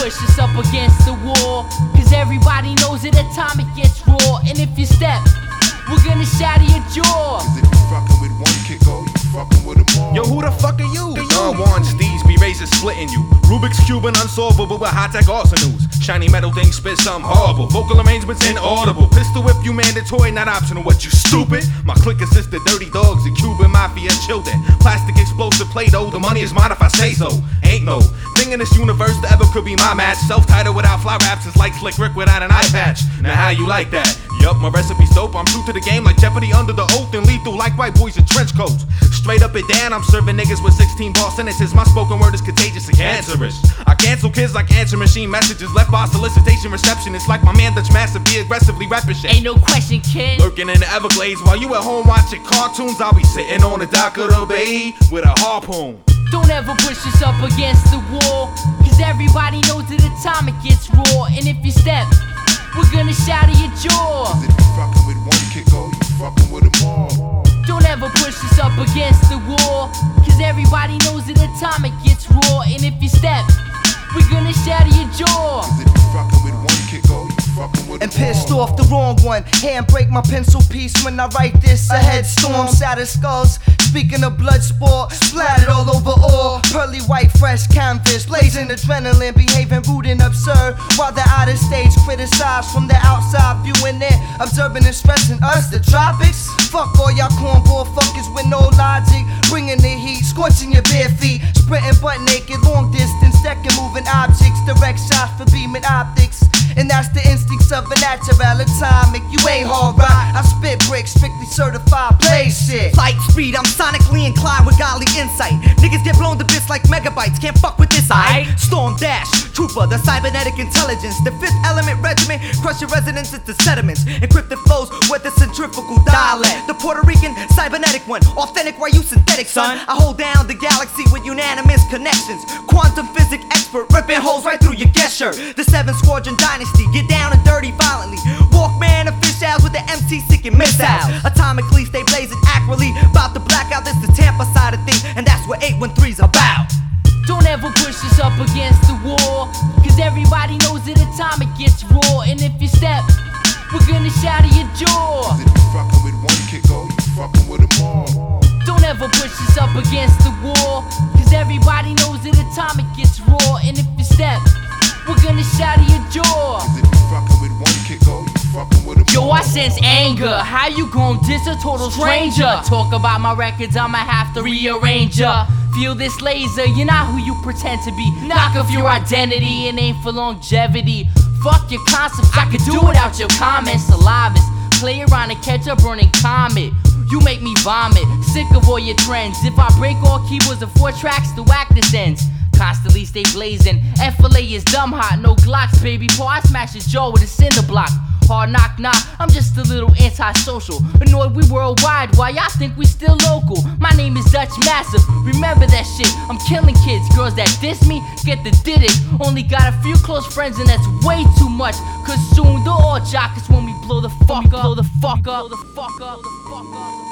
push us up against the wall, cause everybody knows that atomic gets raw. And if you step, we're gonna shatter your jaw. Cause if you fucking with one Kiko, you fucking with them all. Yo, who the fuck are you? Don Juan, Steve's be razor splitting you. Rubik's Cube and unsolvable with high-tech arsenals. Shiny metal things spit something horrible. Vocal arrangements inaudible. Pistol whip you mandatory, not optional. What, you stupid? My clique consists of dirty dogs and Cuban mafia children. Plastic explosive Play-Doh, the money is mine if I say so. Ain't no thing in this universe that ever could be my match. Self-titled without fly raps is like Slick Rick without an eye patch. Now how you like that? Yup, my recipe's dope. I'm true to the game like Jeopardy under the oath and lethal like white boys in trench coats. Straight up and down, I'm serving niggas with 16 ball sentences. My spoken word is contagious and cancerous. I cancel kids like answer machine messages left by solicitation receptionists. Like my man Dutch Master be aggressively rapping shit. Ain't no question, kid. Lurking in the Everglades while you at home watching cartoons. I'll be sitting on the dock of the bay with a harpoon. Don't ever push us up against the wall, cause everybody knows that atomic gets raw. And if you step, we're gonna shatter your jaw. Cause if you fucking with one Kiko, you fucking with them all. Don't ever push us up against the wall, cause everybody knows that atomic gets raw. And if you step, we're gonna shatter your jaw. Cause if you fucking with one Kiko, you fucking with them all. And pissed off the wrong one. Hand break my pencil piece when I write this. A headstorm, shattered skulls. Speaking of blood sport, splattered all over all. Pearly white, fresh canvas, blazing adrenaline, behaving rude and absurd. While the outer stage criticized from the outside, viewing it, observing and stressing us, the tropics. Fuck all y'all cornball fuckers with no logic. Bringing the heat, scorching your bare feet. Sprinting butt naked, long distance, decking moving objects. Direct shots for beaming optics. And that's the instincts of a natural atomic. You ain't hard right. I spit bricks, strictly certified play shit. Light speed, I'm sonically inclined with godly insight. Niggas get blown to bits like megabytes, can't fuck with this, aight? Storm Dash, Trooper, the cybernetic intelligence. The 5th element regiment, crush your resonance into sediments. Encrypted flows with the centrifugal dialect. The Puerto Rican cybernetic one, authentic while you synthetic, son. I hold down the galaxy with unanimous connections. Quantum physics expert, ripping holes right through your guest shirt. The 7th Squadron Dynasty, get down and dirty violently. Walkman officials with the MT seeking missiles. Atomically stay blazing accurately. About to black out, this the Tampa side of things, and that's what 813's about. Don't ever push us up against the wall, cause everybody knows that atomic gets raw. And if you step, we're gonna shatter your jaw. Cause if you fucking with one Kiko, you fucking with them all. Don't ever push us up against the wall, cause everybody knows that atomic gets raw. And if you step, we're gonna shatter your jaw. Cause if you fucking with one Kiko, you fucking with them all. Yo, I sense anger. How you gon' diss a total stranger? Talk about my records, I'ma have to rearrange ya. Feel this laser, you're not who you pretend to be. Knock off your identity and aim for longevity. Fuck your concepts, I could do without your comments. Salivis, play around and catch a burning comet. You make me vomit, sick of all your trends. If I break all keyboards and 4 tracks, the whack descends. Constantly stay blazing, FLA is dumb hot. No Glocks, baby, boy, I smash his jaw with a cinder block. Hard knock, nah, I'm just a little antisocial. Annoyed we worldwide, why y'all think we still local? My name is Dutch Massive, remember that shit. I'm killing kids, girls that diss me, get the did it. Only got a few close friends and that's way too much. Cause soon they'll all jock us when we blow the fuck up. Blow the fuck up.